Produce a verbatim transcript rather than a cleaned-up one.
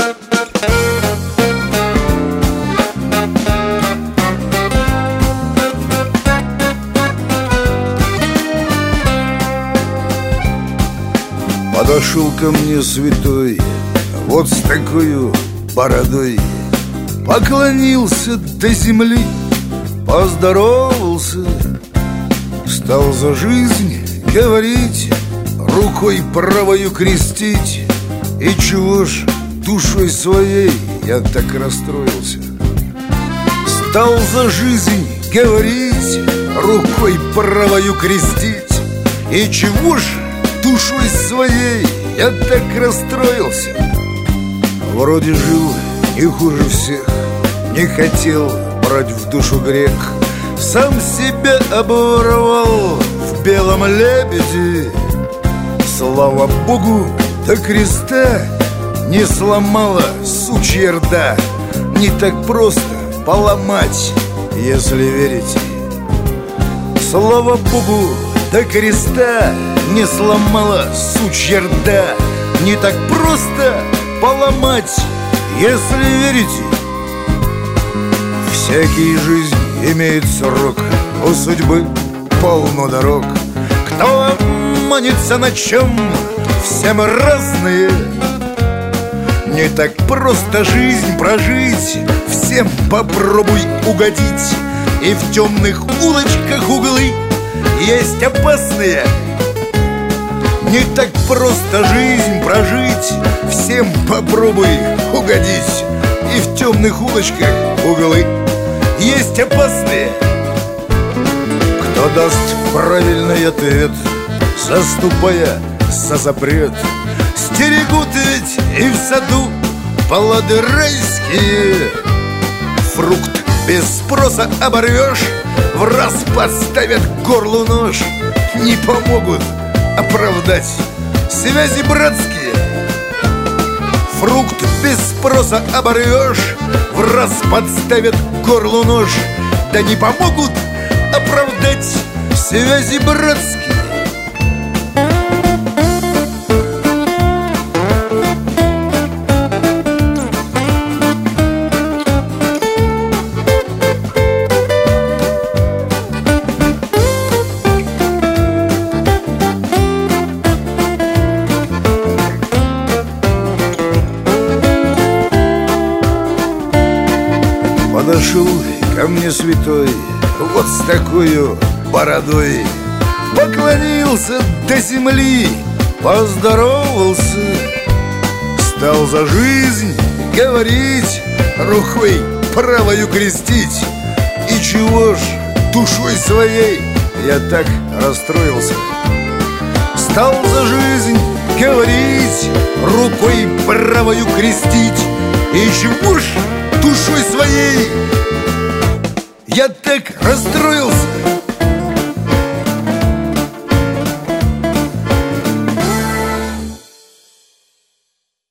Подошел ко мне святой, вот с такой бородой, поклонился до земли, поздоровался, стал за жизнь говорить, рукой правою крестить. И чего ж душой своей я так расстроился? Стал за жизнь говорить, рукой правою крестить. И чего ж душой своей я так расстроился? Вроде жил не хуже всех, не хотел брать в душу грех, сам себя обворовал в белом лебеде. Слава Богу, до креста не сломала сучья рда. Не так просто поломать, если верите. Слава Богу, до креста не сломала сучья рда. Не так просто поломать, если верите. Всякий жизнь имеет срок, у судьбы полно дорог. Кто манится на чем, все мы разные. Не так просто жизнь прожить, всем попробуй угодить. И в темных улочках углы есть опасные. Не так просто жизнь прожить, всем попробуй угодить. И в темных улочках углы есть опасные. Кто даст правильный ответ, заступая за запрет, стерегут ведь и в саду плоды райские. Фрукт без спроса оборвешь, в раз подставят к горлу нож. Не помогут оправдать связи братские. Фрукт без спроса оборвешь, в раз подставят к горлу нож. Да не помогут оправдать связи братские. Подошел ко мне святой, вот с такой бородой, поклонился до земли, поздоровался, стал за жизнь говорить, рукой правою крестить. И чего ж душой своей я так расстроился? Стал за жизнь говорить, рукой правою крестить. И чего ж душой своей я так расстроился?